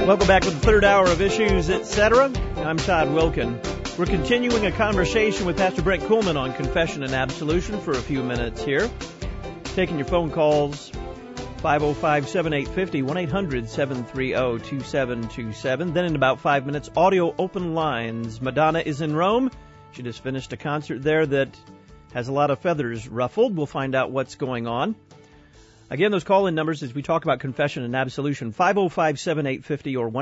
Welcome back to the third hour of Issues, Etc. I'm Todd Wilkin. We're continuing a conversation with Pastor Brent Kuhlman on confession and absolution for a few minutes here. Taking your phone calls, 505-7850, 1-800-730-2727. Then in about 5 minutes, audio open lines. Madonna is in Rome. She just finished a concert there that has a lot of feathers ruffled. We'll find out what's going on. Again, those call-in numbers as we talk about confession and absolution, 505-7850 or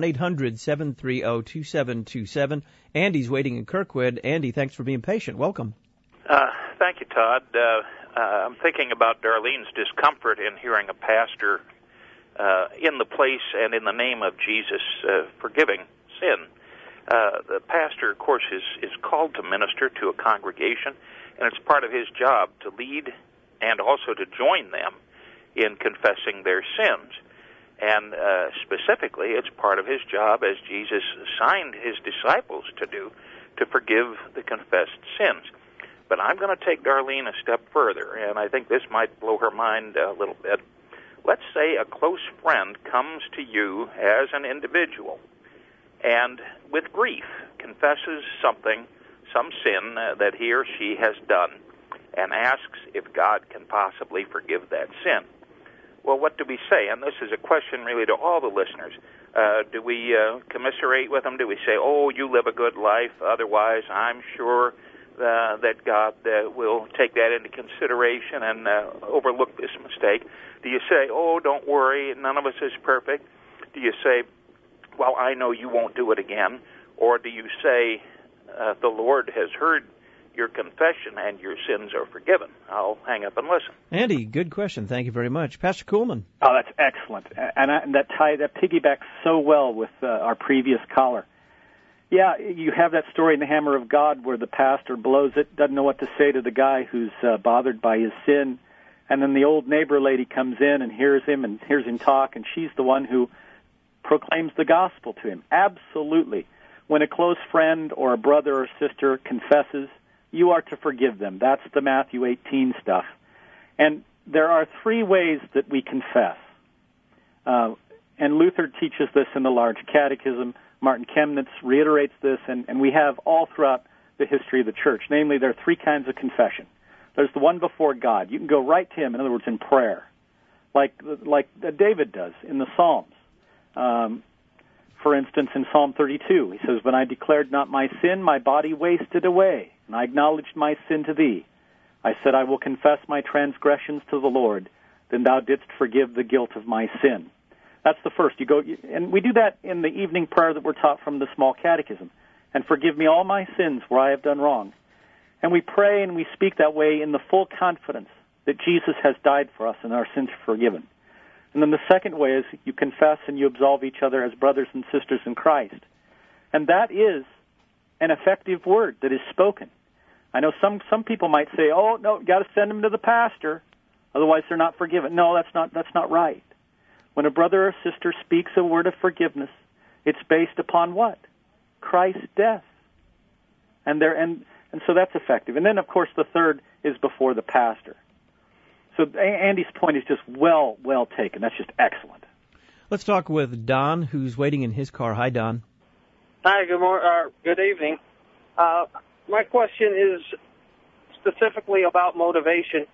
1-800-730-2727. Andy's waiting in Kirkwood. Andy, thanks for being patient. Welcome. Thank you, Todd. I'm thinking about Darlene's discomfort in hearing a pastor in the place and in the name of Jesus forgiving sin. The pastor, of course, is called to minister to a congregation, and it's part of his job to lead and also to join them in confessing their sins. And specifically, it's part of his job, as Jesus assigned his disciples to do, to forgive the confessed sins. But I'm going to take Darlene a step further, and I think this might blow her mind a little bit. Let's say a close friend comes to you as an individual and with grief confesses some sin that he or she has done, and asks if God can possibly forgive that sin. Well, what do we say? And this is a question really to all the listeners. Do we commiserate with them? Do we say, oh, you live a good life, otherwise I'm sure that God will take that into consideration and overlook this mistake? Do you say, oh, don't worry, none of us is perfect? Do you say, well, I know you won't do it again? Or do you say, the Lord has heard your confession and your sins are forgiven? I'll hang up and listen. Andy, good question. Thank you very much. Pastor Kuhlman. Oh, that's excellent. And that piggybacks so well with our previous caller. Yeah, you have that story in The Hammer of God where the pastor blows it, doesn't know what to say to the guy who's bothered by his sin, and then the old neighbor lady comes in and hears him talk, and she's the one who proclaims the gospel to him. Absolutely. When a close friend or a brother or sister confesses, you are to forgive them. That's the Matthew 18 stuff. And there are three ways that we confess. And Luther teaches this in the Large Catechism. Martin Chemnitz reiterates this, and we have all throughout the history of the church. Namely, there are three kinds of confession. There's the one before God. You can go right to him, in other words, in prayer, like David does in the Psalms. For instance, in Psalm 32, he says, when I declared not my sin, my body wasted away, and I acknowledged my sin to thee. I said, I will confess my transgressions to the Lord. Then thou didst forgive the guilt of my sin. That's the first. And we do that in the evening prayer that we're taught from the Small Catechism. And forgive me all my sins where I have done wrong. And we pray and we speak that way in the full confidence that Jesus has died for us and our sins are forgiven. And then the second way is you confess and you absolve each other as brothers and sisters in Christ. And that is an effective word that is spoken. I know some people might say, oh, no, got to send them to the pastor, otherwise they're not forgiven. No, that's not right. When a brother or sister speaks a word of forgiveness, it's based upon what? Christ's death. And so that's effective. And then, of course, the third is before the pastor. So Andy's point is just well taken. That's just excellent. Let's talk with Don, who's waiting in his car. Hi, Don. Hi, good evening. My question is specifically about motivation.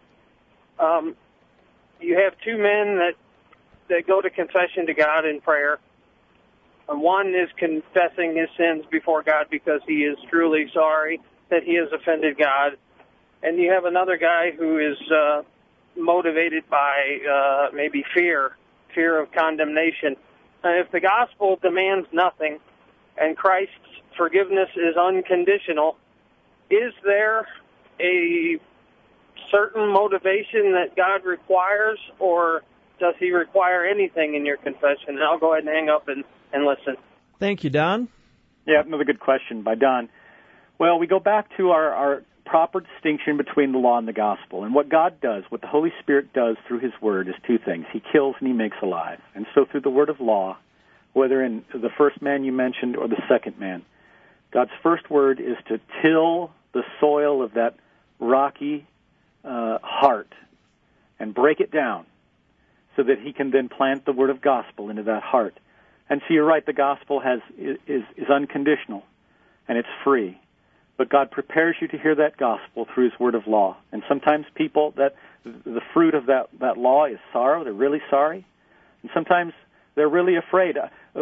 You have two men that go to confession to God in prayer. One is confessing his sins before God because he is truly sorry that he has offended God. And you have another guy who is motivated by maybe fear of condemnation. If the gospel demands nothing and Christ's forgiveness is unconditional, is there a certain motivation that God requires, or does he require anything in your confession? And I'll go ahead and hang up and listen. Thank you, Don. Yeah, another good question by Don. Well, we go back to our proper distinction between the law and the gospel. And what God does, what the Holy Spirit does through his word is two things. He kills and he makes alive. And so through the word of law, whether in the first man you mentioned or the second man, God's first word is to till the soil of that rocky heart and break it down so that he can then plant the word of gospel into that heart. And so you're right, the gospel is unconditional, and it's free. But God prepares you to hear that gospel through His word of law. And sometimes people, that the fruit of that law is sorrow. They're really sorry. And sometimes they're really afraid.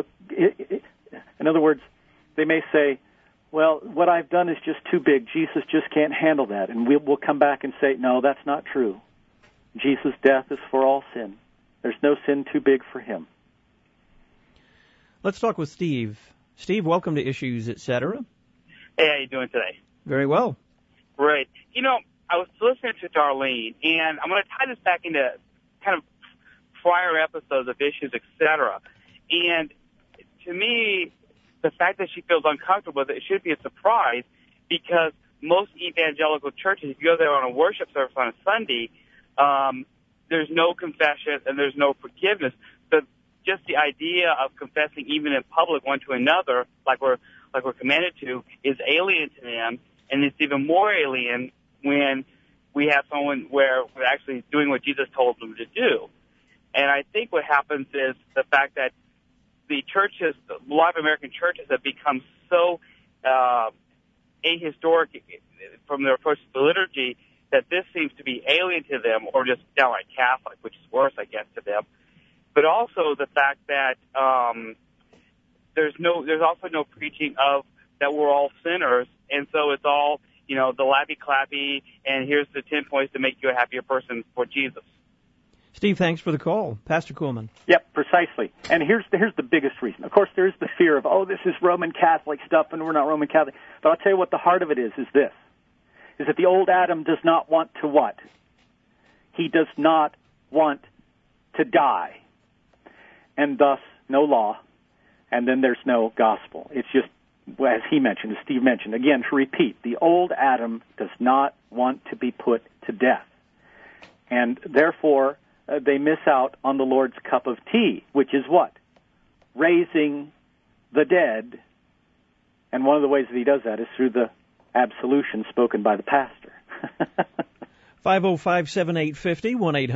In other words, they may say, well, what I've done is just too big. Jesus just can't handle that. And we'll come back and say, no, that's not true. Jesus' death is for all sin. There's no sin too big for Him. Let's talk with Steve. Steve, welcome to Issues, Etc. Hey, how you doing today? Very well. Great. You know, I was listening to Darlene, and I'm going to tie this back into kind of prior episodes of Issues, Etc. And to me, the fact that she feels uncomfortable with it should be a surprise, because most evangelical churches, if you go there on a worship service on a Sunday, there's no confession and there's no forgiveness. So just the idea of confessing even in public one to another, like we're commanded to, is alien to them, and it's even more alien when we have someone where we're actually doing what Jesus told them to do. And I think what happens is the fact that the churches, a lot of American churches, have become so ahistoric from their approach to the liturgy that this seems to be alien to them, or just downright Catholic, which is worse, I guess, to them. But also the fact that there's also no preaching of that we're all sinners, and so it's all, the lappy-clappy, and here's the 10 points to make you a happier person for Jesus. Steve, thanks for the call. Pastor Kuhlman. Yep, precisely. And here's the biggest reason. Of course, there is the fear of, this is Roman Catholic stuff, and we're not Roman Catholic. But I'll tell you what the heart of it is this, is that the old Adam does not want to what? He does not want to die. And thus, no law, and then there's no gospel. It's just, as he mentioned, as Steve mentioned, again, to repeat, the old Adam does not want to be put to death. And therefore, they miss out on the Lord's cup of tea, which is what? Raising the dead. And one of the ways that He does that is through the absolution spoken by the pastor. 505-7850,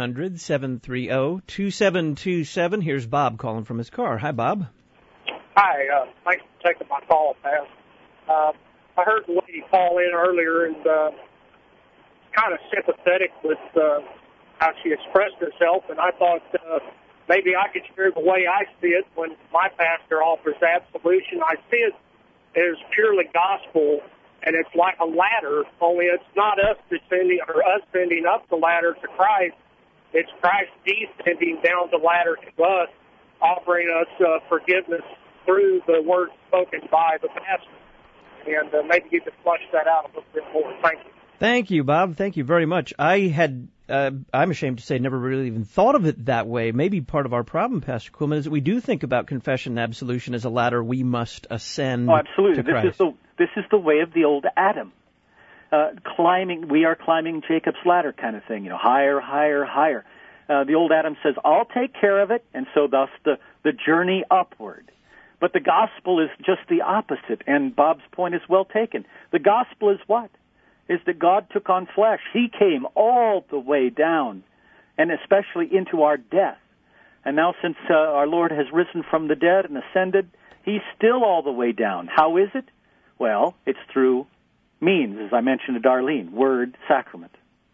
1-800-730-2727. Here's Bob calling from his car. Hi, Bob. Hi, thanks for taking my call, Pat. I heard the lady call in earlier and kind of sympathetic with how she expressed herself, and I thought maybe I could share the way I see it when my pastor offers absolution. I see it as purely gospel, and it's like a ladder, only it's not us descending or us sending up the ladder to Christ. It's Christ descending down the ladder to us, offering us forgiveness through the words spoken by the pastor. And maybe you could flush that out a little bit more. Thank you. Thank you, Bob. Thank you very much. I'm ashamed to say, never really even thought of it that way. Maybe part of our problem, Pastor Kuhlman, is that we do think about confession and absolution as a ladder we must ascend absolutely. to Christ. This is the way of the old Adam. We are climbing Jacob's ladder kind of thing, higher, higher, higher. The old Adam says, I'll take care of it, and so thus the journey upward. But the gospel is just the opposite, and Bob's point is well taken. The gospel is what? Is that God took on flesh. He came all the way down, and especially into our death. And now since our Lord has risen from the dead and ascended, He's still all the way down. How is it? Well, it's through means, as I mentioned to Darlene, word, sacrament.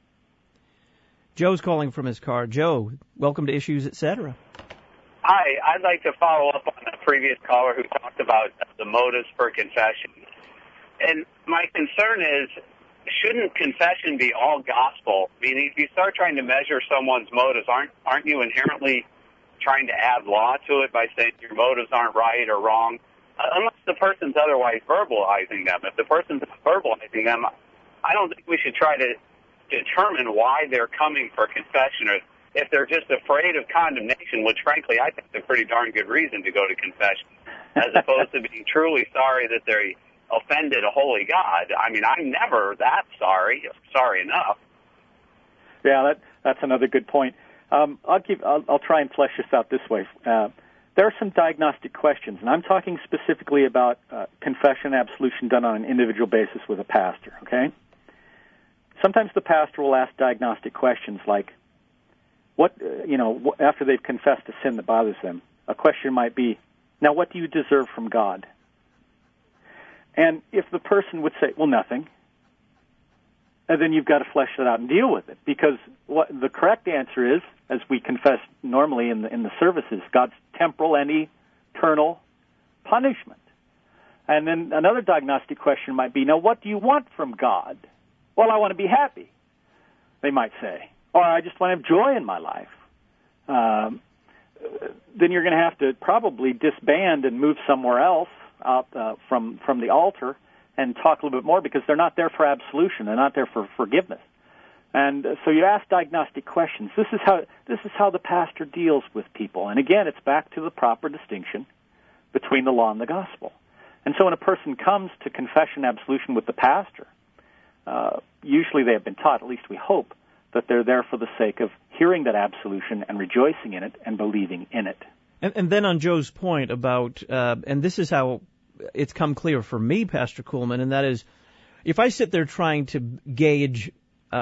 Joe's calling from his car. Joe, welcome to Issues, Etc. Hi, I'd like to follow up on a previous caller who talked about the motives for confession. And my concern is, shouldn't confession be all gospel? I mean, if you start trying to measure someone's motives, aren't you inherently trying to add law to it by saying your motives aren't right or wrong? Unless the person's otherwise verbalizing them. If the person's verbalizing them, I don't think we should try to determine why they're coming for confession, or if they're just afraid of condemnation, which frankly I think is a pretty darn good reason to go to confession, as opposed to being truly sorry that they offended a holy God. I mean, I'm never that sorry enough. Yeah, that's another good point. I'll try and flesh this out this way. There are some diagnostic questions, and I'm talking specifically about confession and absolution done on an individual basis with a pastor, okay? Sometimes the pastor will ask diagnostic questions like, after they've confessed a sin that bothers them, a question might be, Now, what do you deserve from God? And if the person would say, well, nothing, then you've got to flesh it out and deal with it. Because what the correct answer is, as we confess normally in the services, God's temporal and eternal punishment. And then another diagnostic question might be, now, what do you want from God? Well, I want to be happy, they might say. Or I just want to have joy in my life. Then you're going to have to probably disband and move somewhere else out from the altar and talk a little bit more, because they're not there for absolution. They're not there for forgiveness. And so you ask diagnostic questions. This is how the pastor deals with people. And again, it's back to the proper distinction between the law and the gospel. And so when a person comes to confession absolution with the pastor, usually they have been taught, at least we hope, that they're there for the sake of hearing that absolution and rejoicing in it and believing in it. And then on Joe's point about, and this is how it's come clear for me, Pastor Kuhlman, and that is, if I sit there trying to gauge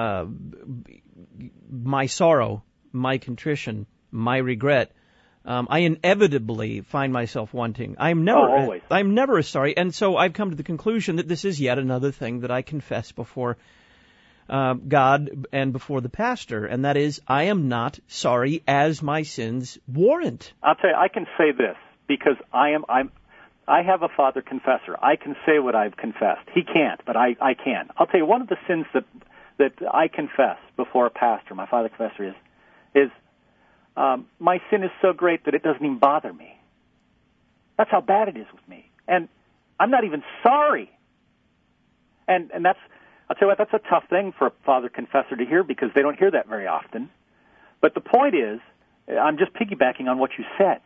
my sorrow, my contrition, my regret, I inevitably find myself wanting. I'm never sorry, and so I've come to the conclusion that this is yet another thing that I confess before God and before the pastor, and that is, I am not sorry as my sins warrant. I'll tell you, I can say this because I have a father confessor. I can say what I've confessed. He can't, but I can. I'll tell you, one of the sins that I confess before a pastor, my father confessor, is my sin is so great that it doesn't even bother me. That's how bad it is with me. And I'm not even sorry. And that's, I'll tell you what, that's a tough thing for a father confessor to hear, because they don't hear that very often. But the point is, I'm just piggybacking on what you said.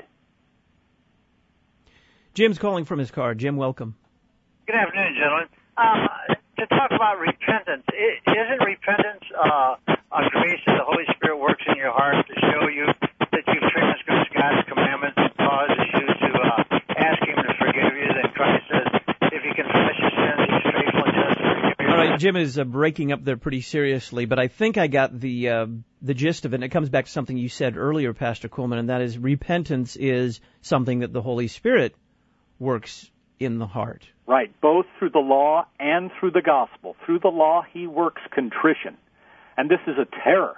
Jim's calling from his car. Jim, welcome. Good afternoon, gentlemen. To talk about repentance, isn't repentance a grace that the Holy Spirit works in your heart to show you that you've transgressed God's commandments and causes you to ask Him to forgive you? Then Christ says, if you confess your sins, He's faithful and just to forgive you. All right, Jim is breaking up there pretty seriously, but I think I got the gist of it, and it comes back to something you said earlier, Pastor Kuhlman, and that is repentance is something that the Holy Spirit works in the heart. Right, both through the law and through the gospel. Through the law, He works contrition. And this is a terror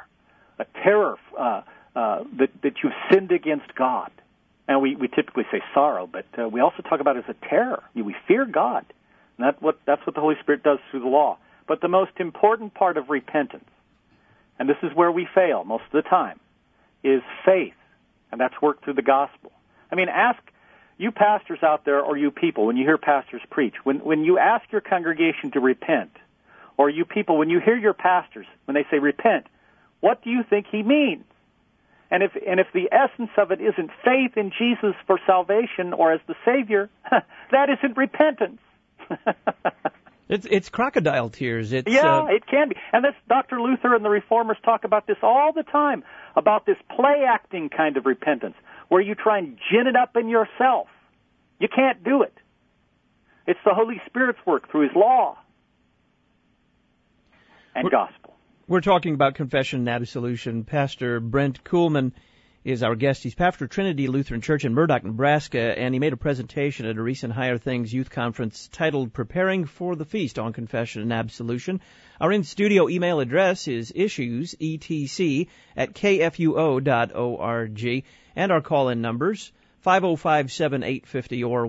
that you've sinned against God. And we typically say sorrow, but we also talk about it as a terror. We fear God. And that's what the Holy Spirit does through the law. But the most important part of repentance, and this is where we fail most of the time, is faith. And that's worked through the gospel. I mean, ask you pastors out there, or you people, when you hear pastors preach, when you ask your congregation to repent, or you people, when you hear your pastors, when they say repent, what do you think he means? And if the essence of it isn't faith in Jesus for salvation or as the Savior, that isn't repentance. It's crocodile tears. It can be. And that's Dr. Luther and the Reformers talk about this all the time, about this play-acting kind of repentance, where you try and gin it up in yourself. You can't do it. It's the Holy Spirit's work through His law and gospel. We're talking about confession and absolution. Pastor Brent Kuhlman is our guest. He's pastor of Trinity Lutheran Church in Murdock, Nebraska, and he made a presentation at a recent Higher Things Youth Conference titled Preparing for the Feast on Confession and Absolution. Our in-studio email address is issuesetc@kfuo.org, and our call-in numbers 505-7850 or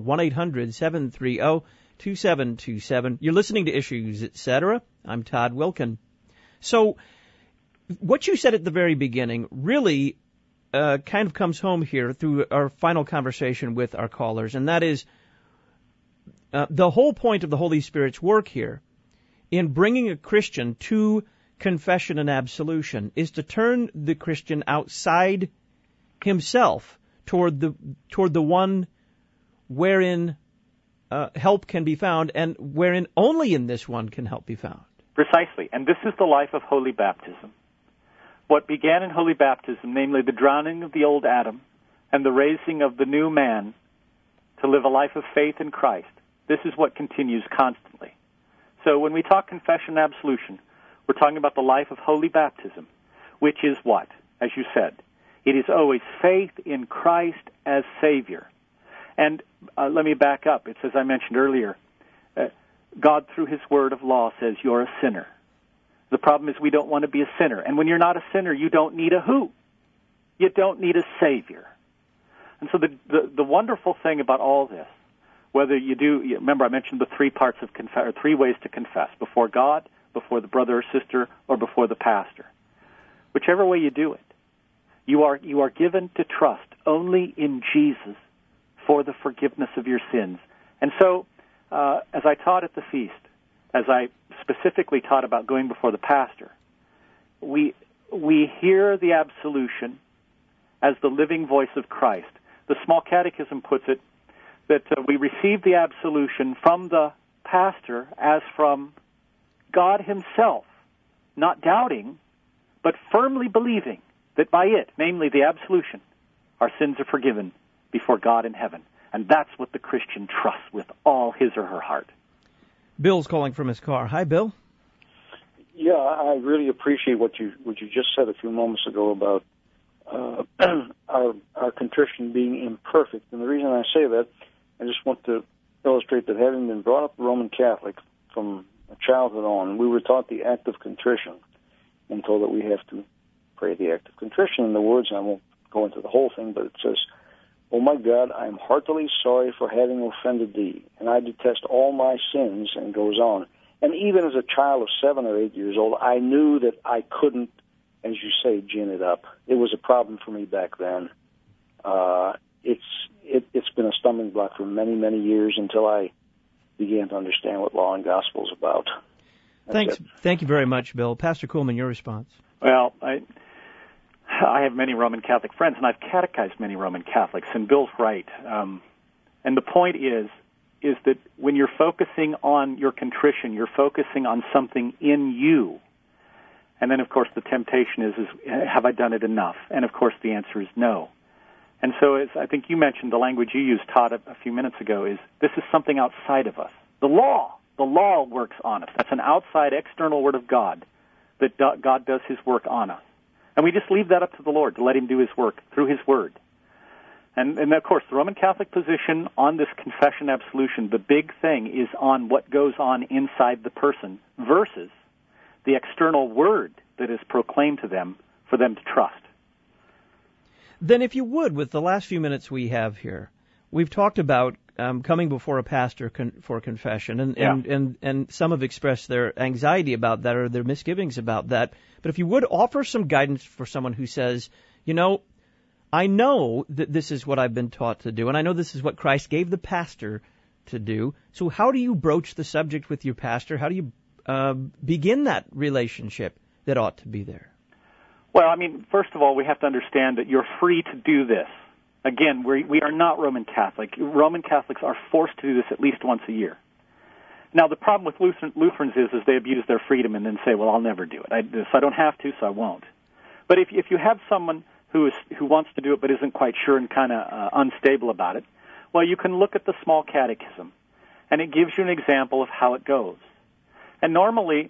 1-800-730-2727. You're listening to Issues, Etc. I'm Todd Wilkin. So what you said at the very beginning really kind of comes home here through our final conversation with our callers, and that is the whole point of the Holy Spirit's work here in bringing a Christian to confession and absolution is to turn the Christian outside himself toward the one wherein help can be found, and wherein only in this one can help be found. Precisely, and this is the life of holy baptism. What began in holy baptism, namely the drowning of the old Adam and the raising of the new man to live a life of faith in Christ, this is what continues constantly. So when we talk confession and absolution, we're talking about the life of holy baptism, which is what? As you said, it is always faith in Christ as Savior. And let me back up. It's as I mentioned earlier, God through his word of law says you're a sinner. The problem is we don't want to be a sinner. And when you're not a sinner, you don't need a who. You don't need a Savior. And so the wonderful thing about all this, whether you do, remember I mentioned the three parts of confess, or three ways to confess, before God, before the brother or sister, or before the pastor. Whichever way you do it, you are given to trust only in Jesus for the forgiveness of your sins. And so, as I taught at the feast, as I specifically taught about going before the pastor, we hear the absolution as the living voice of Christ. The Small Catechism puts it that we receive the absolution from the pastor as from God himself, not doubting, but firmly believing that by it, namely the absolution, our sins are forgiven before God in heaven. And that's what the Christian trusts with all his or her heart. Bill's calling from his car. Hi, Bill. Yeah, I really appreciate what you just said a few moments ago about our contrition being imperfect. And the reason I say that, I just want to illustrate that having been brought up Roman Catholic from childhood on, we were taught the act of contrition and told that we have to pray the act of contrition. In the words, and I won't go into the whole thing, but it says, "O my God, I am heartily sorry for having offended thee, and I detest all my sins," and goes on. And even as a child of 7 or 8 years old, I knew that I couldn't, as you say, gin it up. It was a problem for me back then. It's been a stumbling block for many, many years until I began to understand what Law and Gospel is about. Thanks. Thank you very much, Bill. Pastor Kuhlman, your response. Well, I have many Roman Catholic friends, and I've catechized many Roman Catholics, and Bill's right. And the point is that when you're focusing on your contrition, you're focusing on something in you. And then, of course, the temptation is have I done it enough? And, of course, the answer is no. And so as I think you mentioned, the language you used, Todd, a few minutes ago, is this is something outside of us. The law works on us. That's an outside, external word of God, that God does his work on us. And we just leave that up to the Lord to let him do his work through his word. And of course, the Roman Catholic position on this confession absolution, the big thing is on what goes on inside the person versus the external word that is proclaimed to them for them to trust. Then if you would, with the last few minutes we have here, we've talked about coming before a pastor for confession, and some have expressed their anxiety about that or their misgivings about that. But if you would offer some guidance for someone who says, I know that this is what I've been taught to do, and I know this is what Christ gave the pastor to do. So how do you broach the subject with your pastor? How do you begin that relationship that ought to be there? Well, first of all, we have to understand that you're free to do this. Again, we are not Roman Catholic. Roman Catholics are forced to do this at least once a year. Now, the problem with Lutherans is they abuse their freedom and then say, well, I'll never do it. I don't have to, so I won't. But if you have someone who wants to do it but isn't quite sure and kind of unstable about it, well, you can look at the Small Catechism, and it gives you an example of how it goes. And normally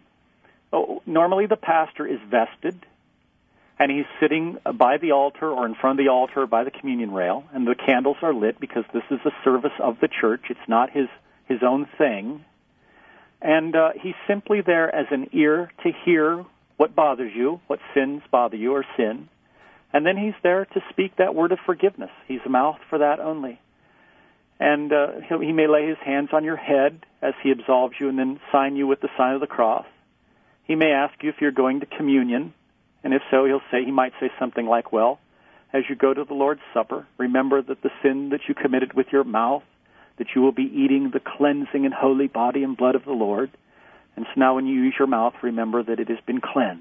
the pastor is vested, and he's sitting by the altar or in front of the altar or by the communion rail, and the candles are lit because this is a service of the church. It's not his own thing. And he's simply there as an ear to hear what bothers you, what sins bother you or sin. And then he's there to speak that word of forgiveness. He's a mouth for that only. And he may lay his hands on your head as he absolves you and then sign you with the sign of the cross. He may ask you if you're going to communion. And if so, he might say something like, well, as you go to the Lord's Supper, remember that the sin that you committed with your mouth, that you will be eating the cleansing and holy body and blood of the Lord. And so now when you use your mouth, remember that it has been cleansed.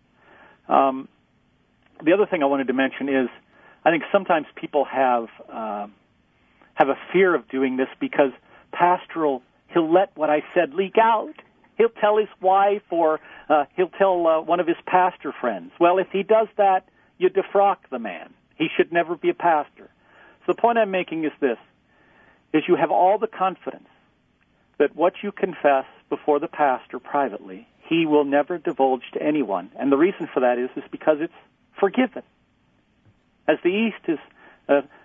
The other thing I wanted to mention is I think sometimes people have a fear of doing this because he'll let what I said leak out. He'll tell his wife or he'll tell one of his pastor friends. Well, if he does that, you defrock the man. He should never be a pastor. So the point I'm making is this, is you have all the confidence that what you confess before the pastor privately, he will never divulge to anyone. And the reason for that is because it's forgiven. As the East is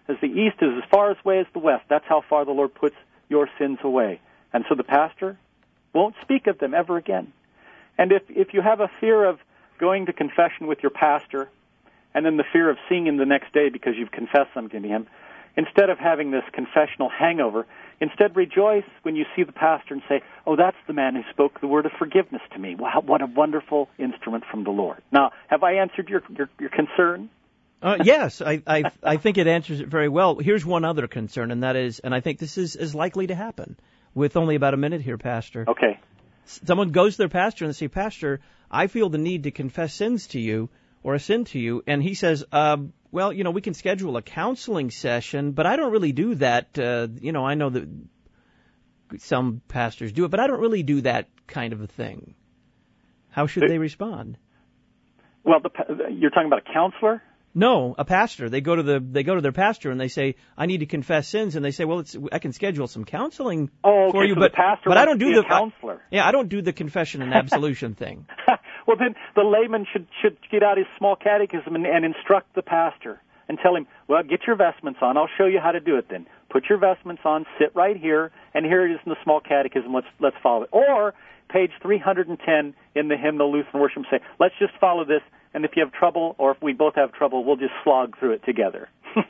as the east is as far away as the west, that's how far the Lord puts your sins away. And so the pastor won't speak of them ever again. And if you have a fear of going to confession with your pastor, and then the fear of seeing him the next day because you've confessed something to him, instead of having this confessional hangover, instead rejoice when you see the pastor and say, oh, that's the man who spoke the word of forgiveness to me. Wow, what a wonderful instrument from the Lord. Now, have I answered your concern? Yes, I think it answers it very well. Here's one other concern, and that is, and I think this is likely to happen with only about a minute here, Pastor. Okay. Someone goes to their pastor and they say, Pastor, I feel the need to confess sins to you or a sin to you. And he says, well, we can schedule a counseling session, but I don't really do that. I know that some pastors do it, but I don't really do that kind of a thing. How should they respond? Well, you're talking about a counselor? No, a pastor. They go to their pastor and they say, I need to confess sins, and they say, well, I can schedule some counseling for you, so but the pastor I don't do the counselor. I don't do the confession and absolution thing. Well, then the layman should get out his small catechism and instruct the pastor and tell him, well, get your vestments on. I'll show you how to do it then. Put your vestments on, sit right here, and here it is in the small catechism. Let's follow it. Or page 310 in the hymnal Lutheran Worship, say, let's just follow this. And if you have trouble, or if we both have trouble, we'll just slog through it together.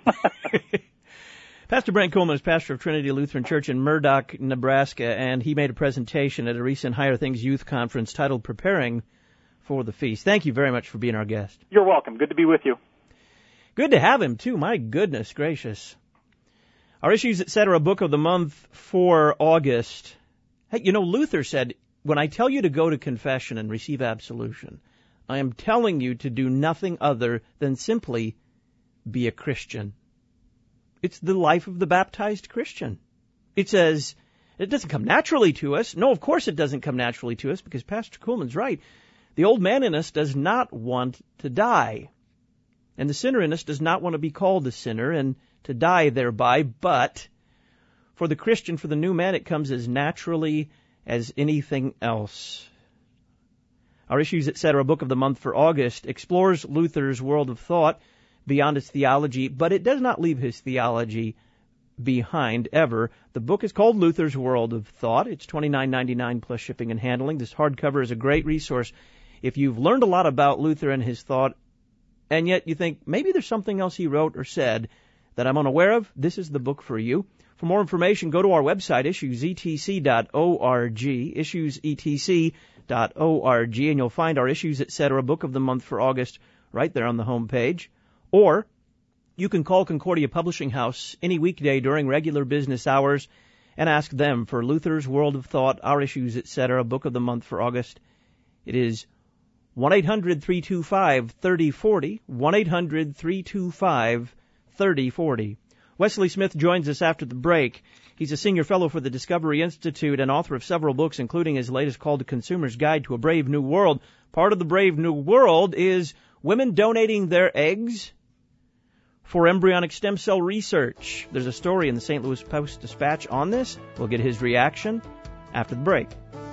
Pastor Brent Coleman is pastor of Trinity Lutheran Church in Murdock, Nebraska, and he made a presentation at a recent Higher Things Youth Conference titled Preparing for the Feast. Thank you very much for being our guest. You're welcome. Good to be with you. Good to have him, too. My goodness gracious. Our Issues, Etc. book of the month for August. Hey, Luther said, when I tell you to go to confession and receive absolution, I am telling you to do nothing other than simply be a Christian. It's the life of the baptized Christian. It says, it doesn't come naturally to us. No, of course it doesn't come naturally to us, because Pastor Kuhlman's right. The old man in us does not want to die. And the sinner in us does not want to be called a sinner and to die thereby. But for the Christian, for the new man, it comes as naturally as anything else. Our Issues, Etc. book of the month for August explores Luther's world of thought beyond his theology, but it does not leave his theology behind ever. The book is called Luther's World of Thought. It's $29.99 plus shipping and handling. This hardcover is a great resource if you've learned a lot about Luther and his thought, and yet you think maybe there's something else he wrote or said that I'm unaware of. This is the book for you. For more information, go to our website, issuesetc.org, issuesetc.org, and you'll find our Issues, Etc. book of the month for August right there on the home page. Or you can call Concordia Publishing House any weekday during regular business hours and ask them for Luther's World of Thought, our Issues, Etc. book of the month for August. It is 1-800-325-3040, 1-800-325-3040. Wesley Smith joins us after the break. He's a senior fellow for the Discovery Institute and author of several books, including his latest called The Consumer's Guide to a Brave New World. Part of the Brave New World is women donating their eggs for embryonic stem cell research. There's a story in the St. Louis Post-Dispatch on this. We'll get his reaction after the break.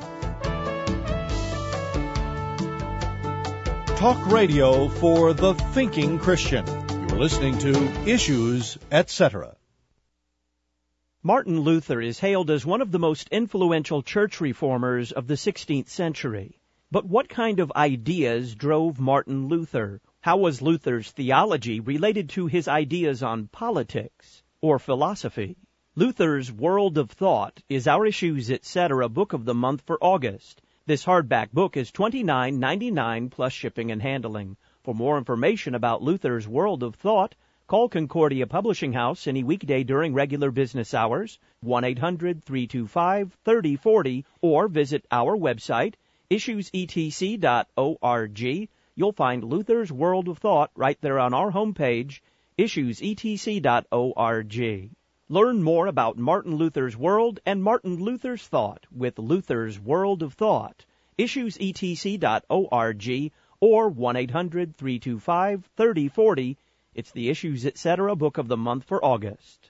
Talk radio for the thinking Christian. You're listening to Issues, Etc. Martin Luther is hailed as one of the most influential church reformers of the 16th century. But what kind of ideas drove Martin Luther? How was Luther's theology related to his ideas on politics or philosophy? Luther's World of Thought is our Issues, Etc. book of the month for August. This hardback book is $29.99 plus shipping and handling. For more information about Luther's World of Thought, call Concordia Publishing House any weekday during regular business hours, 1-800-325-3040, or visit our website, issuesetc.org. You'll find Luther's World of Thought right there on our homepage, issuesetc.org. Learn more about Martin Luther's World and Martin Luther's Thought with Luther's World of Thought, issuesetc.org, or 1-800-325-3040. It's the Issues, Etc. book of the month for August.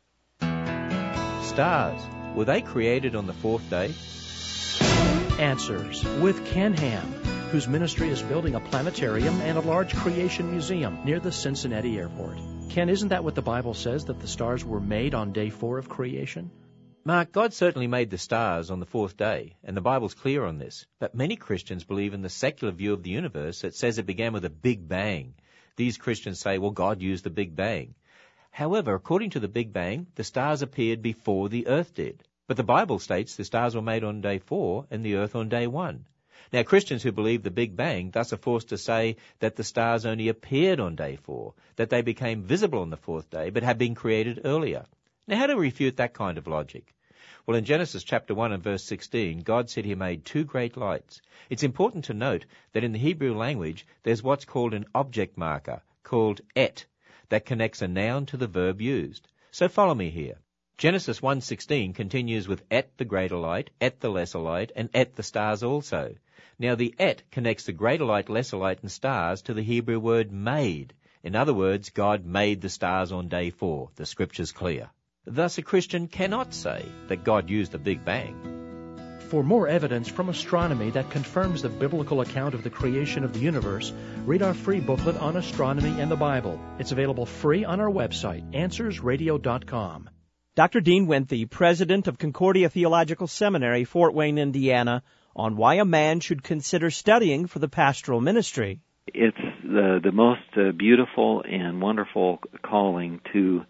Stars, were they created on the fourth day? Answers with Ken Ham, whose ministry is building a planetarium and a large creation museum near the Cincinnati airport. Ken, isn't that what the Bible says, that the stars were made on day 4 of creation? Mark, God certainly made the stars on the 4th day, and the Bible's clear on this. But many Christians believe in the secular view of the universe that says it began with a Big Bang. These Christians say, well, God used the Big Bang. However, according to the Big Bang, the stars appeared before the earth did. But the Bible states the stars were made on day 4 and the earth on day 1. Now, Christians who believe the Big Bang thus are forced to say that the stars only appeared on day 4, that they became visible on the 4th day, but had been created earlier. Now, how do we refute that kind of logic? Well, in Genesis chapter 1 and verse 16, God said he made 2 great lights. It's important to note that in the Hebrew language, there's what's called an object marker, called et, that connects a noun to the verb used. So follow me here. Genesis 1:16 continues with et the greater light, et the lesser light, and et the stars also. Now the et connects the greater light, lesser light, and stars to the Hebrew word made. In other words, God made the stars on day 4. The scripture's clear. Thus a Christian cannot say that God used the Big Bang. For more evidence from astronomy that confirms the biblical account of the creation of the universe, read our free booklet on astronomy and the Bible. It's available free on our website, AnswersRadio.com. Dr. Dean Winthy, president of Concordia Theological Seminary, Fort Wayne, Indiana, on why a man should consider studying for the pastoral ministry. It's the most beautiful and wonderful calling to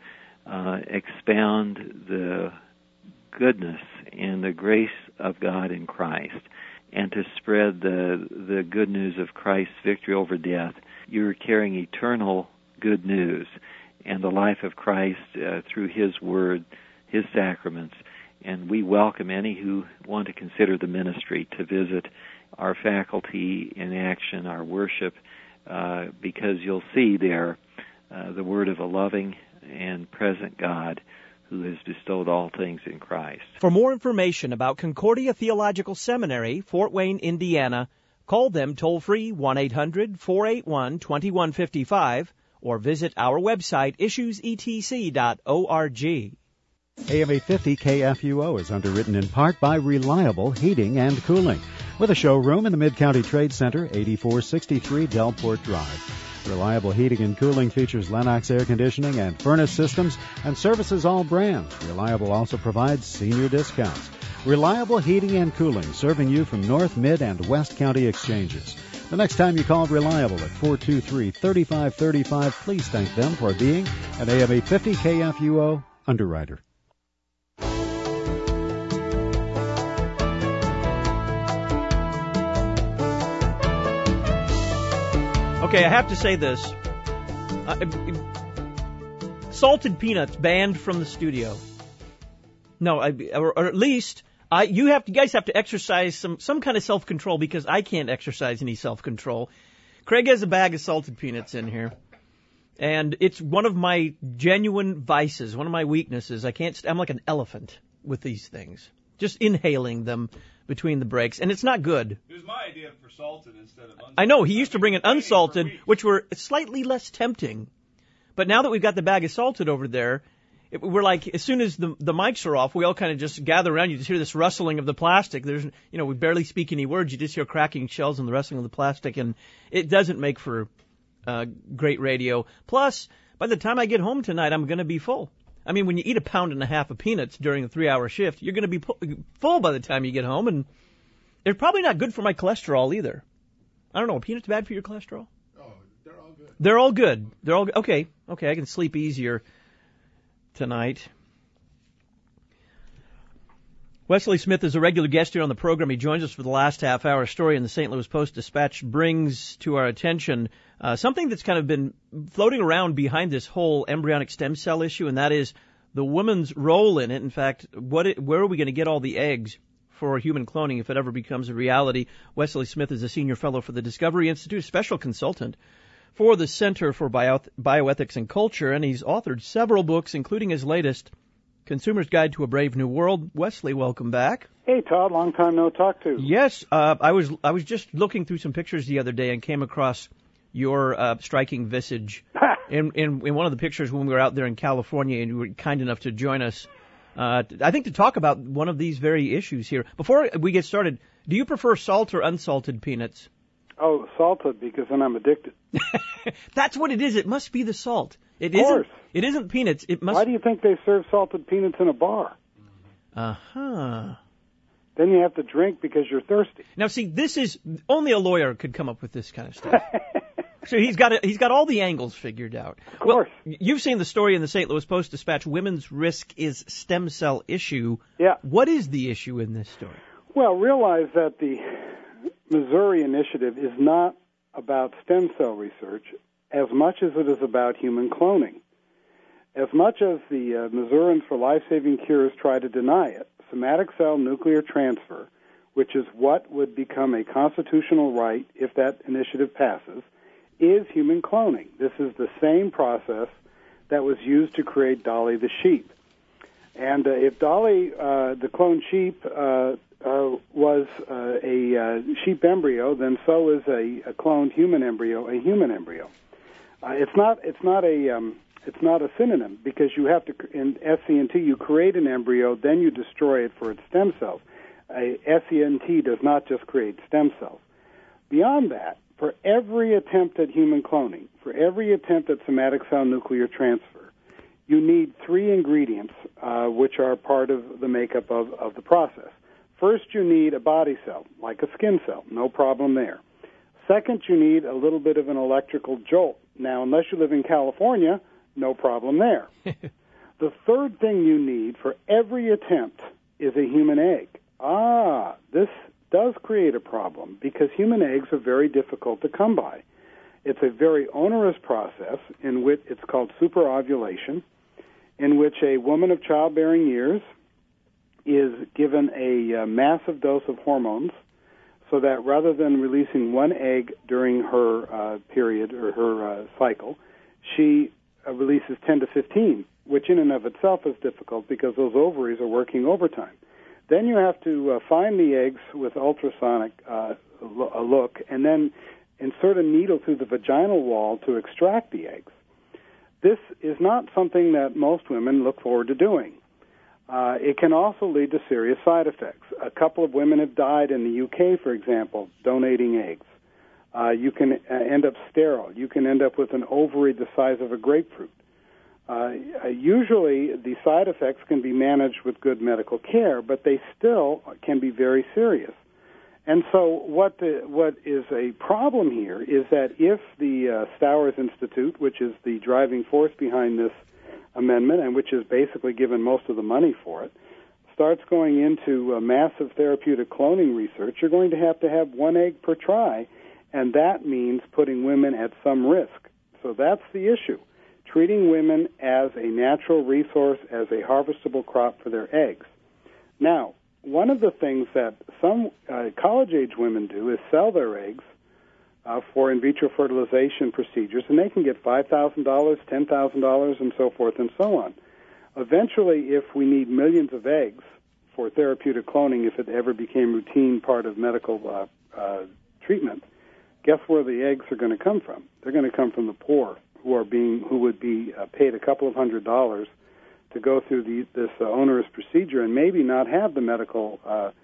expound the goodness and the grace of God in Christ, and to spread the good news of Christ's victory over death. You're carrying eternal good news and the life of Christ through His Word, His sacraments. And we welcome any who want to consider the ministry to visit our faculty in action, our worship, because you'll see there the word of a loving and present God who has bestowed all things in Christ. For more information about Concordia Theological Seminary, Fort Wayne, Indiana, call them toll-free 1-800-481-2155 or visit our website, issuesetc.org. AM 850 KFUO is underwritten in part by Reliable Heating and Cooling, with a showroom in the Mid-County Trade Center, 8463 Delport Drive. Reliable Heating and Cooling features Lennox air conditioning and furnace systems and services all brands. Reliable also provides senior discounts. Reliable Heating and Cooling, serving you from North, Mid, and West County exchanges. The next time you call Reliable at 423-3535, please thank them for being an AM 850 KFUO underwriter. Okay, I have to say this. Salted peanuts banned from the studio. No, or at least you guys have to exercise some kind of self-control, because I can't exercise any self-control. Craig has a bag of salted peanuts in here, and it's one of my genuine vices, one of my weaknesses. I'm like an elephant with these things, just inhaling them between the breaks, and it's not good. It was my idea for salted instead of unsalted. I know, he used to bring an unsalted, which were slightly less tempting. But now that we've got the bag of salted over there, we're like, as soon as the mics are off, we all kind of just gather around. You just hear this rustling of the plastic. We barely speak any words. You just hear cracking shells and the rustling of the plastic, and it doesn't make for great radio. Plus, by the time I get home tonight, I'm going to be full. I mean, when you eat 1.5 pounds of peanuts during a 3-hour shift, you're going to be full by the time you get home, and they're probably not good for my cholesterol either. I don't know, are peanuts bad for your cholesterol? Oh, they're all good. They're all good. They're all okay. Okay, I can sleep easier tonight. Wesley Smith is a regular guest here on the program. He joins us for the last half hour. A story in the St. Louis Post-Dispatch brings to our attention something that's kind of been floating around behind this whole embryonic stem cell issue, and that is the woman's role in it. In fact, where are we going to get all the eggs for human cloning if it ever becomes a reality? Wesley Smith is a senior fellow for the Discovery Institute, special consultant for the Center for Bioethics and Culture, and he's authored several books, including his latest, Consumer's Guide to a Brave New World. Wesley, welcome back. Hey, Todd, long time no talk to. Yes, I was just looking through some pictures the other day and came across your striking visage in one of the pictures when we were out there in California, and you were kind enough to join us. I think to talk about one of these very issues here. Before we get started, do you prefer salt or unsalted peanuts? Oh, salted, because then I'm addicted. That's what it is. It must be the salt. It Of course. It isn't peanuts. It must. Why do you think they serve salted peanuts in a bar? Uh-huh. Then you have to drink because you're thirsty. Now, see, this is only a lawyer could come up with this kind of stuff. So he's got all the angles figured out. Of course. Well, you've seen the story in the St. Louis Post-Dispatch, Women's Risk is Stem Cell Issue. Yeah. What is the issue in this story? Well, realize that the Missouri initiative is not about stem cell research as much as it is about human cloning. As much as the Missourians for Life-Saving Cures try to deny it, somatic cell nuclear transfer, which is what would become a constitutional right if that initiative passes, is human cloning. This is the same process that was used to create Dolly the sheep. And if Dolly, the cloned sheep, was a sheep embryo, then so is a cloned human embryo a human embryo. It's not a synonym, because you have to, in SCNT, you create an embryo, then you destroy it for its stem cells. SCNT does not just create stem cells. Beyond that, for every attempt at human cloning, for every attempt at somatic cell nuclear transfer, you need three ingredients which are part of the makeup of the process. First, you need a body cell, like a skin cell, no problem there. Second, you need a little bit of an electrical jolt. Now, unless you live in California, no problem there. The third thing you need for every attempt is a human egg. This does create a problem, because human eggs are very difficult to come by. It's a very onerous process in which it's called superovulation, in which a woman of childbearing years is given a massive dose of hormones, so that rather than releasing one egg during her period or her cycle, she releases 10 to 15, which in and of itself is difficult because those ovaries are working overtime. Then you have to find the eggs with ultrasonic look, and then insert a needle through the vaginal wall to extract the eggs. This is not something that most women look forward to doing. It can also lead to serious side effects. A couple of women have died in the UK, for example, donating eggs. You can end up sterile. You can end up with an ovary the size of a grapefruit. Usually, the side effects can be managed with good medical care, but they still can be very serious. And so what is a problem here is that if the Stowers Institute, which is the driving force behind this amendment and which has basically given most of the money for it, starts going into massive therapeutic cloning research, you're going to have one egg per try, and that means putting women at some risk. So that's the issue. Treating women as a natural resource, as a harvestable crop for their eggs. Now, one of the things that some college-age women do is sell their eggs for in vitro fertilization procedures, and they can get $5,000, $10,000, and so forth and so on. Eventually, if we need millions of eggs for therapeutic cloning, if it ever became routine part of medical treatment, guess where the eggs are going to come from? They're going to come from the poor, who would be paid a couple of $100s to go through this onerous procedure and maybe not have the medical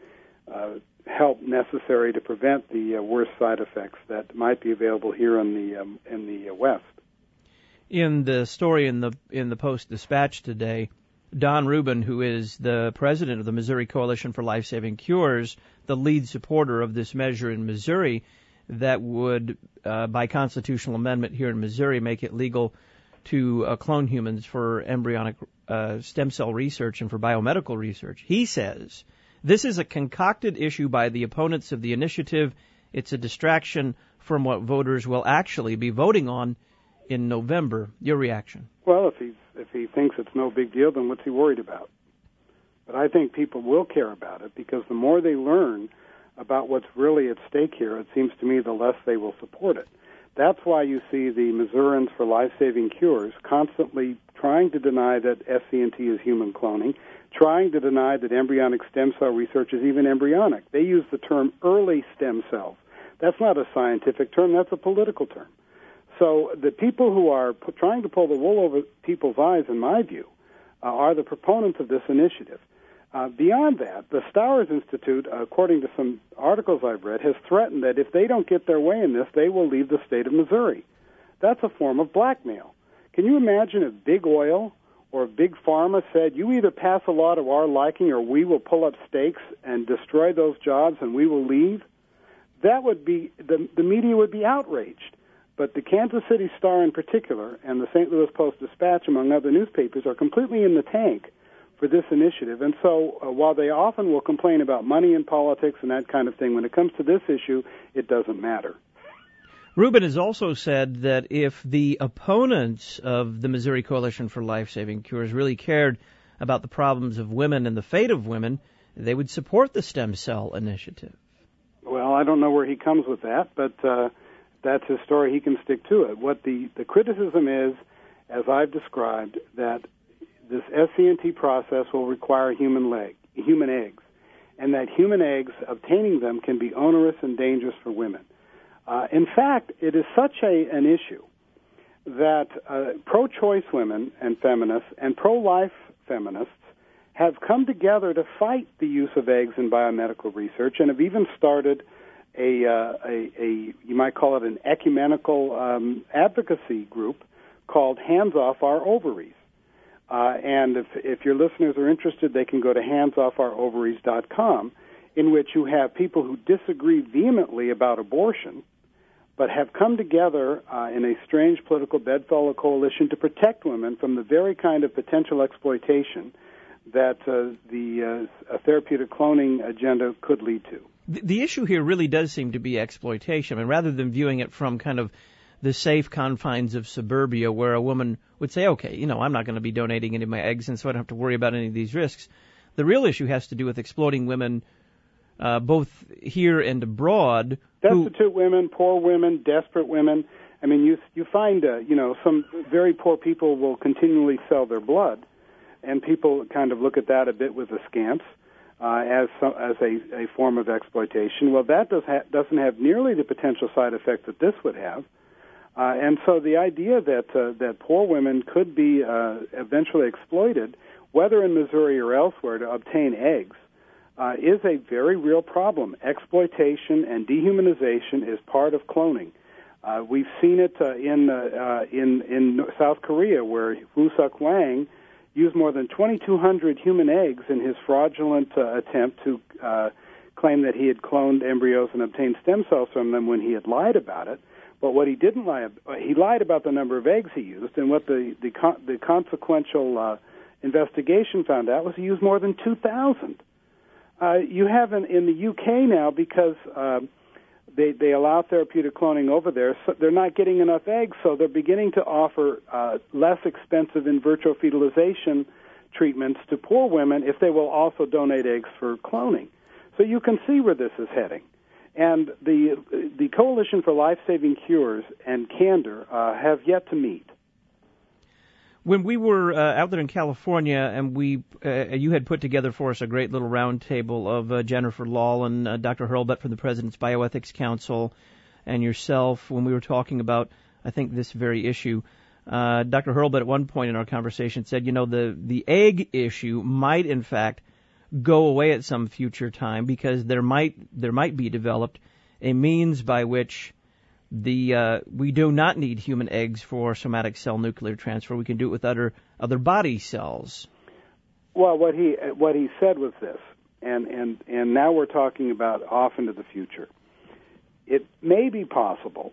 help necessary to prevent the worst side effects that might be available here in the West. In the story in the Post-Dispatch today, Don Rubin, who is the president of the Missouri Coalition for Life-Saving Cures, the lead supporter of this measure in Missouri, that would, by constitutional amendment here in Missouri, make it legal to clone humans for embryonic stem cell research and for biomedical research. He says, this is a concocted issue by the opponents of the initiative. It's a distraction from what voters will actually be voting on in November. Your reaction? Well, if he thinks it's no big deal, then what's he worried about? But I think people will care about it, because the more they learn about what's really at stake here, it seems to me the less they will support it. That's why you see the Missourians for Life-Saving Cures constantly trying to deny that SCNT is human cloning, trying to deny that embryonic stem cell research is even embryonic. They use the term early stem cells. That's not a scientific term, that's a political term. So the people who are trying to pull the wool over people's eyes, in my view, are the proponents of this initiative. Beyond that, the Stowers Institute, according to some articles I've read, has threatened that if they don't get their way in this, they will leave the state of Missouri. That's a form of blackmail. Can you imagine if Big Oil or Big Pharma said, you either pass a law to our liking or we will pull up stakes and destroy those jobs and we will leave? That would be, the media would be outraged. But the Kansas City Star in particular and the St. Louis Post-Dispatch, among other newspapers, are completely in the tank for this initiative. And so while they often will complain about money in politics and that kind of thing, when it comes to this issue, it doesn't matter. Rubin has also said that if the opponents of the Missouri Coalition for Life-Saving Cures really cared about the problems of women and the fate of women, they would support the stem cell initiative. Well, I don't know where he comes with that, but that's his story. He can stick to it. What the criticism is, as I've described, that this SCNT process will require human eggs, and that human eggs, obtaining them, can be onerous and dangerous for women. In fact, it is such an issue that pro-choice women and feminists and pro-life feminists have come together to fight the use of eggs in biomedical research and have even started you might call it an ecumenical advocacy group called Hands Off Our Ovaries. And if your listeners are interested, they can go to handsoffourovaries.com, in which you have people who disagree vehemently about abortion, but have come together in a strange political bedfellow coalition to protect women from the very kind of potential exploitation that the therapeutic cloning agenda could lead to. The issue here really does seem to be exploitation. I mean, rather than viewing it from kind of the safe confines of suburbia where a woman would say, okay, I'm not going to be donating any of my eggs, and so I don't have to worry about any of these risks. The real issue has to do with exploiting women both here and abroad. Destitute women, poor women, desperate women. I mean, you find, some very poor people will continually sell their blood, and people kind of look at that a bit with askance as a form of exploitation. Well, that doesn't have nearly the potential side effect that this would have. And so the idea that poor women could be eventually exploited, whether in Missouri or elsewhere, to obtain eggs, is a very real problem. Exploitation and dehumanization is part of cloning. We've seen it in South Korea, where Woo-Suk Wang used more than 2,200 human eggs in his fraudulent attempt to claim that he had cloned embryos and obtained stem cells from them when he had lied about it. But what he didn't lie about, he lied about the number of eggs he used, and what the consequential investigation found out was he used more than 2,000. You have in the UK now, because they allow therapeutic cloning over there, so they're not getting enough eggs, so they're beginning to offer less expensive in vitro fertilization treatments to poor women if they will also donate eggs for cloning. So you can see where this is heading. And the Coalition for Life-Saving Cures and Candor have yet to meet. When we were out there in California, and you had put together for us a great little round table of Jennifer Lahl and Dr. Hurlbut from the President's Bioethics Council and yourself when we were talking about, I think, this very issue. Dr. Hurlbut at one point in our conversation said, the egg issue might, in fact, go away at some future time because there might be developed a means by which we do not need human eggs for somatic cell nuclear transfer. We can do it with other body cells. Well, what he said was this, and now we're talking about off into the future. It may be possible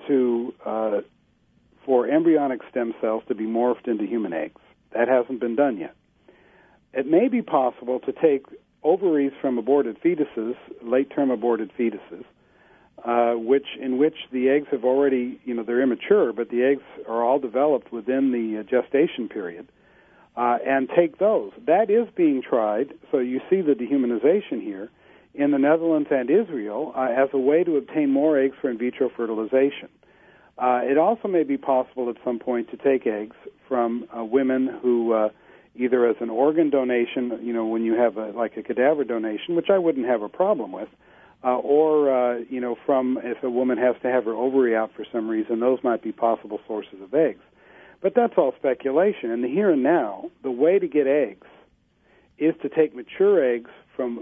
for embryonic stem cells to be morphed into human eggs. That hasn't been done yet. It may be possible to take ovaries from aborted fetuses, late-term aborted fetuses, in which the eggs have already, they're immature, but the eggs are all developed within the gestation period, and take those. That is being tried, so you see the dehumanization here, in the Netherlands and Israel as a way to obtain more eggs for in vitro fertilization. It also may be possible at some point to take eggs from women who either as an organ donation, when you have a cadaver donation, which I wouldn't have a problem with, or from if a woman has to have her ovary out for some reason, those might be possible sources of eggs. But that's all speculation. In the here and now, the way to get eggs is to take mature eggs from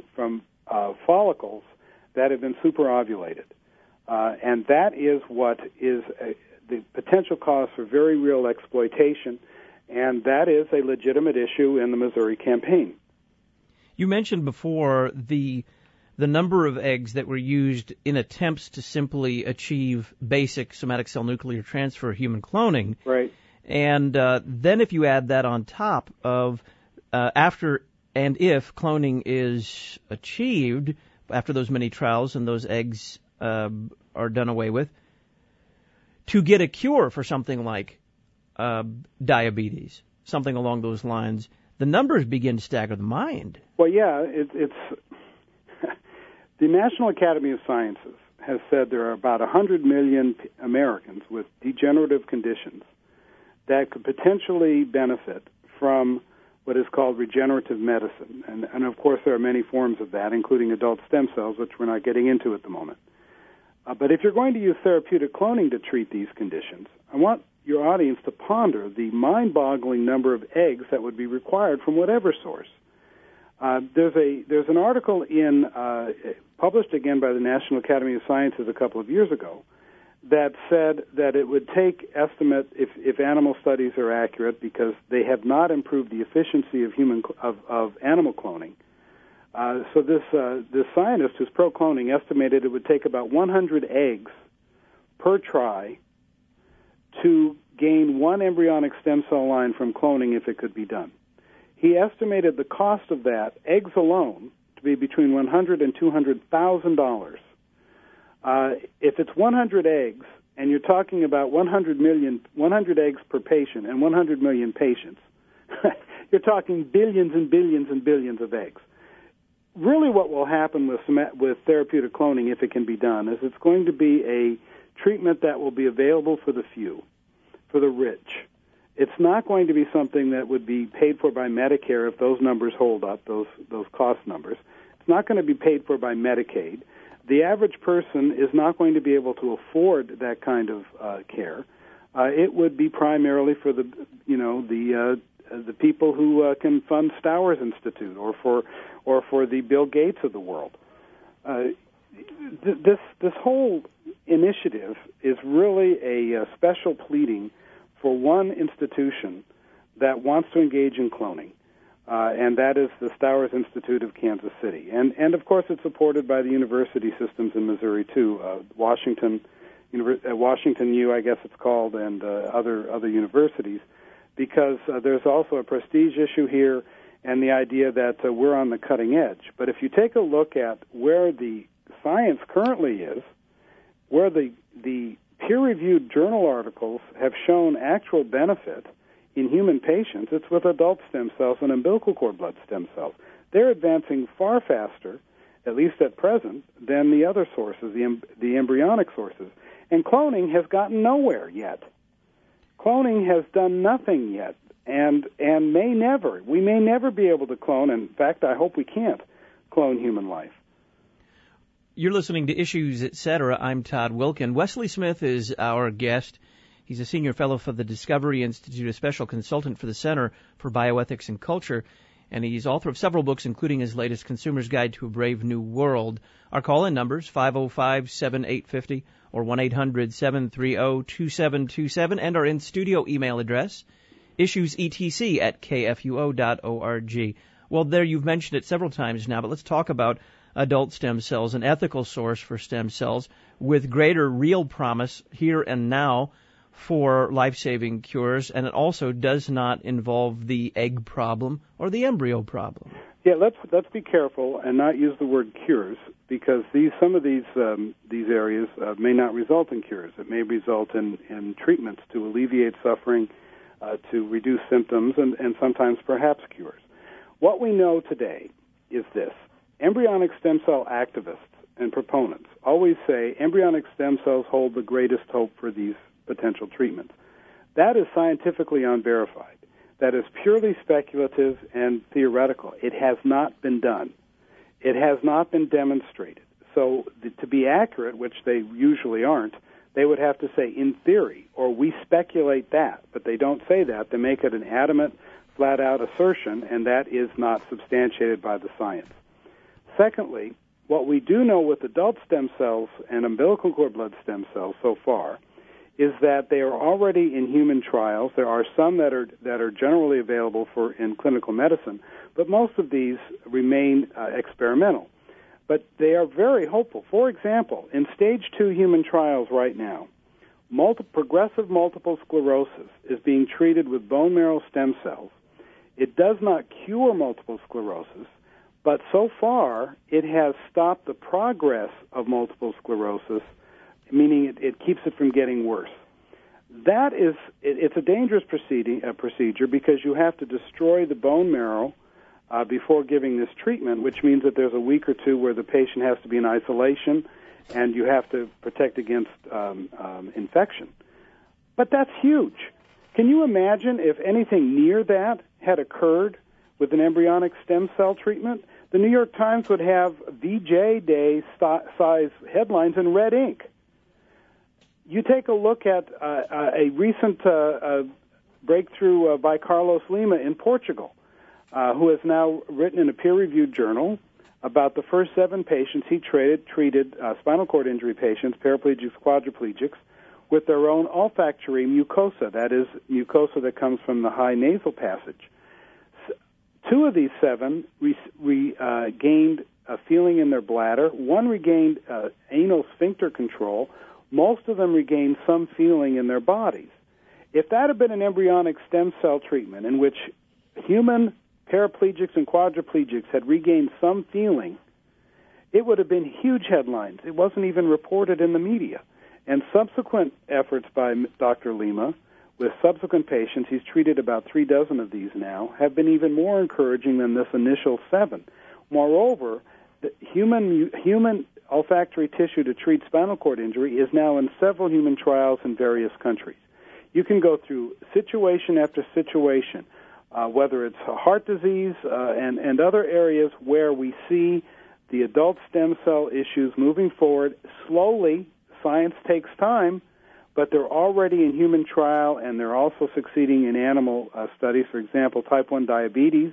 follicles that have been superovulated. And that is what is the potential cause for very real exploitation, and that is a legitimate issue in the Missouri campaign. You mentioned before the number of eggs that were used in attempts to simply achieve basic somatic cell nuclear transfer human cloning. Right. And then if you add that on top of after and if cloning is achieved after those many trials and those eggs are done away with, to get a cure for something like diabetes, something along those lines, the numbers begin to stagger the mind. Well, yeah, it's the National Academy of Sciences has said there are about 100 million Americans with degenerative conditions that could potentially benefit from what is called regenerative medicine. And of course, there are many forms of that, including adult stem cells, which we're not getting into at the moment. But if you're going to use therapeutic cloning to treat these conditions, I want your audience to ponder the mind-boggling number of eggs that would be required from whatever source. There's an article published again by the National Academy of Sciences a couple of years ago that said that it would take estimate if animal studies are accurate, because they have not improved the efficiency of animal cloning. So this scientist who's pro-cloning estimated it would take about 100 eggs per try to gain one embryonic stem cell line from cloning if it could be done. He estimated the cost of that, eggs alone, to be between $100,000 and $200,000. If it's 100 eggs, and you're talking about 100 eggs per patient and 100 million patients, you're talking billions and billions and billions of eggs. Really what will happen with therapeutic cloning, if it can be done, is it's going to be a treatment that will be available for the few, for the rich. It's not going to be something that would be paid for by Medicare if those numbers hold up, those cost numbers. It's not going to be paid for by Medicaid. The average person is not going to be able to afford that kind of care. It would be primarily for the people who can fund Stowers Institute or for the Bill Gates of the world. This whole initiative is really a special pleading for one institution that wants to engage in cloning, and that is the Stowers Institute of Kansas City. And of course, it's supported by the university systems in Missouri too, Washington U, I guess it's called, and other universities, because there's also a prestige issue here and the idea that we're on the cutting edge. But if you take a look at where the science currently is, where the peer-reviewed journal articles have shown actual benefit in human patients, it's with adult stem cells and umbilical cord blood stem cells. They're advancing far faster, at least at present, than the other sources, the embryonic sources. And cloning has gotten nowhere yet. Cloning has done nothing yet, and we may never be able to clone. In fact, I hope we can't clone human life. You're listening to Issues, Etc. I'm Todd Wilkin. Wesley Smith is our guest. He's a senior fellow for the Discovery Institute, a special consultant for the Center for Bioethics and Culture, and he's author of several books, including his latest Consumer's Guide to a Brave New World. Our call-in numbers, 505-7850 or 1-800-730-2727, and our in-studio email address, issuesetc@kfuo.org. Well, there you've mentioned it several times now, but let's talk about adult stem cells, an ethical source for stem cells with greater real promise here and now for life-saving cures, and it also does not involve the egg problem or the embryo problem. Yeah, let's be careful and not use the word cures, because some of these areas may not result in cures. It may result in treatments to alleviate suffering, to reduce symptoms, and sometimes perhaps cures. What we know today is this. Embryonic stem cell activists and proponents always say embryonic stem cells hold the greatest hope for these potential treatments. That is scientifically unverified. That is purely speculative and theoretical. It has not been done. It has not been demonstrated. So to be accurate, which they usually aren't, they would have to say in theory, or we speculate that, but they don't say that. They make it an adamant, flat-out assertion, and that is not substantiated by the science. Secondly, what we do know with adult stem cells and umbilical cord blood stem cells so far is that they are already in human trials. There are some that are generally available in clinical medicine, but most of these remain experimental. But they are very hopeful. For example, in stage 2 human trials right now, progressive multiple sclerosis is being treated with bone marrow stem cells. It does not cure multiple sclerosis, but so far it has stopped the progress of multiple sclerosis, meaning it keeps it from getting worse. That is, it's a dangerous procedure because you have to destroy the bone marrow before giving this treatment, which means that there's a week or two where the patient has to be in isolation and you have to protect against infection. But that's huge. Can you imagine if anything near that had occurred with an embryonic stem cell treatment? The New York Times would have VJ Day size headlines in red ink. You take a look at a recent breakthrough by Carlos Lima in Portugal, who has now written in a peer-reviewed journal about the first 7 patients he treated spinal cord injury patients, paraplegics, quadriplegics, with their own olfactory mucosa, that is, mucosa that comes from the high nasal passage. 2 of these 7 regained a feeling in their bladder. 1 regained anal sphincter control. Most of them regained some feeling in their bodies. If that had been an embryonic stem cell treatment in which human paraplegics and quadriplegics had regained some feeling, it would have been huge headlines. It wasn't even reported in the media. And subsequent efforts by Dr. Lima with subsequent patients, he's treated about 3 dozen of these now, have been even more encouraging than this initial 7. Moreover, the human olfactory tissue to treat spinal cord injury is now in several human trials in various countries. You can go through situation after situation, whether it's heart disease and other areas where we see the adult stem cell issues moving forward slowly. Science takes time, but they're already in human trial, and they're also succeeding in animal studies. For example, type 1 diabetes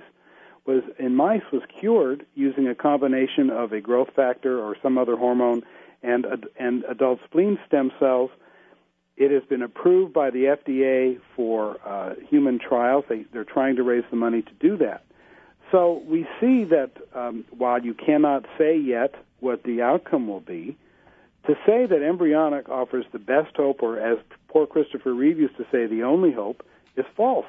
in mice was cured using a combination of a growth factor or some other hormone and adult spleen stem cells. It has been approved by the FDA for human trials. They're trying to raise the money to do that. So we see that while you cannot say yet what the outcome will be, to say that embryonic offers the best hope, or as poor Christopher Reeve used to say, the only hope, is false.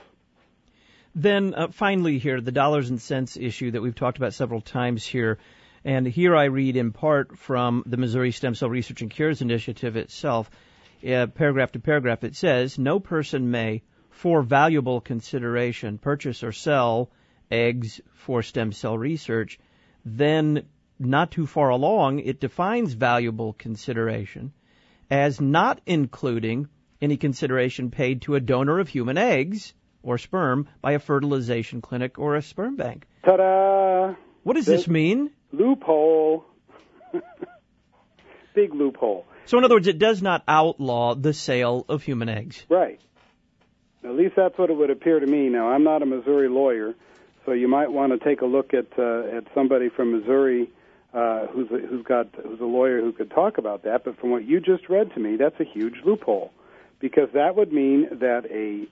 Then finally here, the dollars and cents issue that we've talked about several times here. And here I read in part from the Missouri Stem Cell Research and Cures Initiative itself. Paragraph to paragraph, it says, no person may, for valuable consideration, purchase or sell eggs for stem cell research. Then, not too far along, it defines valuable consideration as not including any consideration paid to a donor of human eggs or sperm by a fertilization clinic or a sperm bank. Ta-da! What does this mean? Loophole. Big loophole. So in other words, it does not outlaw the sale of human eggs. Right. At least that's what it would appear to me. Now, I'm not a Missouri lawyer, so you might want to take a look at somebody from Missouri who's a lawyer who could talk about that. But from what you just read to me, that's a huge loophole, because that would mean that a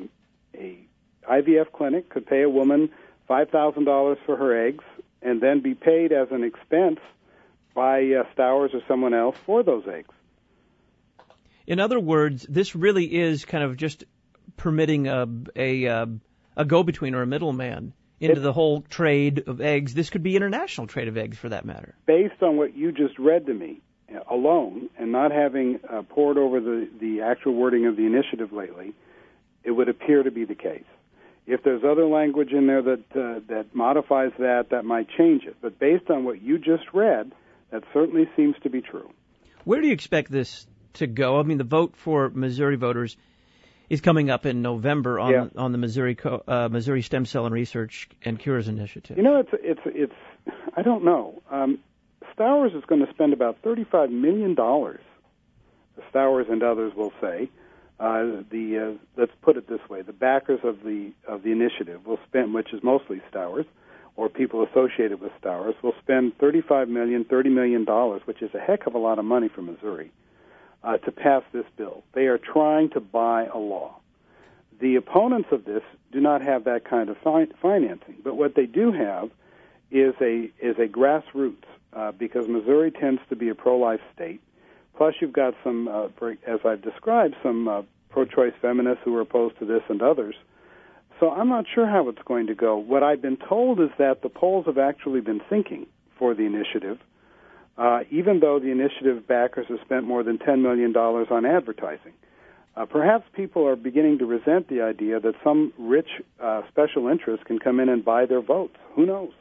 IVF clinic could pay a woman $5,000 for her eggs and then be paid as an expense by Stowers or someone else for those eggs. In other words, this really is kind of just permitting a go-between or a middleman into the whole trade of eggs. This could be international trade of eggs, for that matter. Based on what you just read to me alone, and not having pored over the actual wording of the initiative lately, it would appear to be the case. If there's other language in there that modifies that might change it. But based on what you just read, that certainly seems to be true. Where do you expect this to go? I mean, the vote for Missouri voters is coming up in November on the Missouri Stem Cell and Research and Cures Initiative. You know, it's I don't know. Stowers is going to spend about $35 million. Stowers and others will say. Let's put it this way: the backers of the initiative will spend, which is mostly Stowers or people associated with Stowers, will spend $30 million, which is a heck of a lot of money for Missouri, to pass this bill. They are trying to buy a law. The opponents of this do not have that kind of financing, but what they do have is a grassroots, because Missouri tends to be a pro-life state. Plus, you've got some, as I've described, some pro-choice feminists who are opposed to this and others. So I'm not sure how it's going to go. What I've been told is that the polls have actually been sinking for the initiative, even though the initiative backers have spent more than $10 million on advertising. Perhaps people are beginning to resent the idea that some rich special interest can come in and buy their votes. Who knows?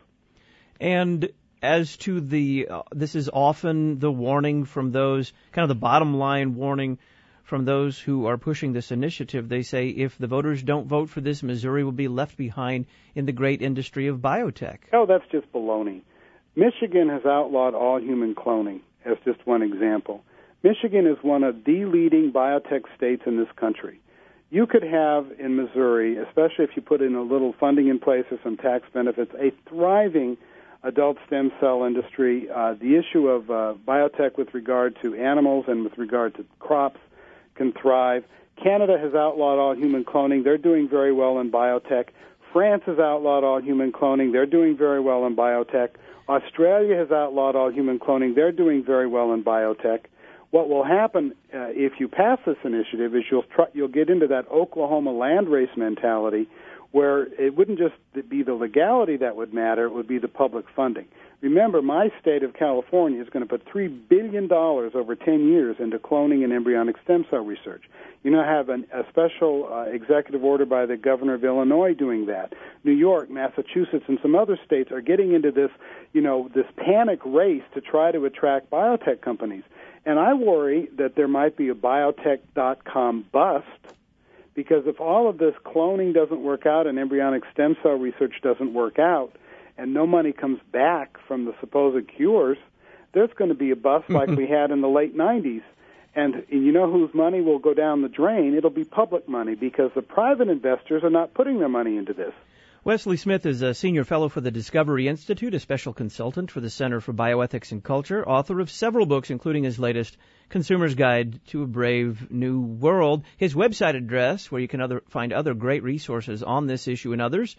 And as to this is often the warning from those, kind of the bottom line warning from those who are pushing this initiative. They say if the voters don't vote for this, Missouri will be left behind in the great industry of biotech. Oh, that's just baloney. Michigan has outlawed all human cloning, as just one example. Michigan is one of the leading biotech states in this country. You could have in Missouri, especially if you put in a little funding in place or some tax benefits, a thriving adult stem cell industry. The issue of biotech with regard to animals and with regard to crops can thrive. Canada has outlawed all human cloning. They're doing very well in biotech. France has outlawed all human cloning. They're doing very well in biotech. Australia has outlawed all human cloning. They're doing very well in biotech. What will happen if you pass this initiative is you'll get into that Oklahoma land race mentality where it wouldn't just be the legality that would matter, it would be the public funding. Remember, my state of California is going to put $3 billion over 10 years into cloning and embryonic stem cell research. You now have a special executive order by the governor of Illinois doing that. New York, Massachusetts, and some other states are getting into this, this panic race to try to attract biotech companies. And I worry that there might be a biotech.com bust, because if all of this cloning doesn't work out and embryonic stem cell research doesn't work out, and no money comes back from the supposed cures, there's going to be a bust like we had in the late 90s. And you know whose money will go down the drain? It'll be public money, because the private investors are not putting their money into this. Wesley Smith is a senior fellow for the Discovery Institute, a special consultant for the Center for Bioethics and Culture, author of several books, including his latest, Consumer's Guide to a Brave New World. His website address, where you can find other great resources on this issue and others,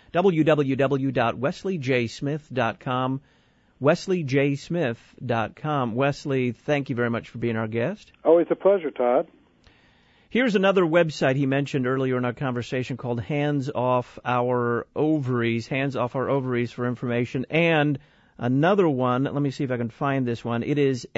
www.wesleyjsmith.com, wesleyjsmith.com. Wesley, thank you very much for being our guest. Always a pleasure, Todd. Here's another website he mentioned earlier in our conversation called Hands Off Our Ovaries, Hands Off Our Ovaries for information, and another one, let me see if I can find this one. It is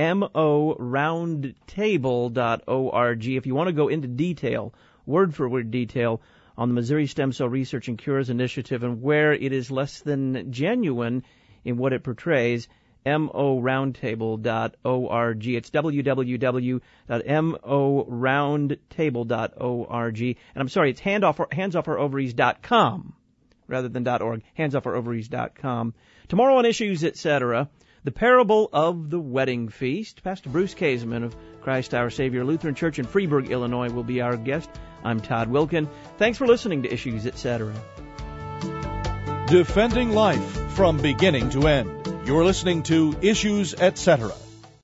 MORoundtable.org. If you want to go into detail, word for word detail, on the Missouri Stem Cell Research and Cures Initiative and where it is less than genuine in what it portrays, MORoundtable.org. It's www.MORoundtable.org. And I'm sorry, it's handsoffour.ovaries.com rather than .org, handsoffour.ovaries.com. Tomorrow on Issues, Etc., the Parable of the Wedding Feast. Pastor Bruce Kaseman of Christ Our Savior Lutheran Church in Freeburg, Illinois, will be our guest. I'm Todd Wilkin. Thanks for listening to Issues, Etc. Defending life from beginning to end. You're listening to Issues, Etc.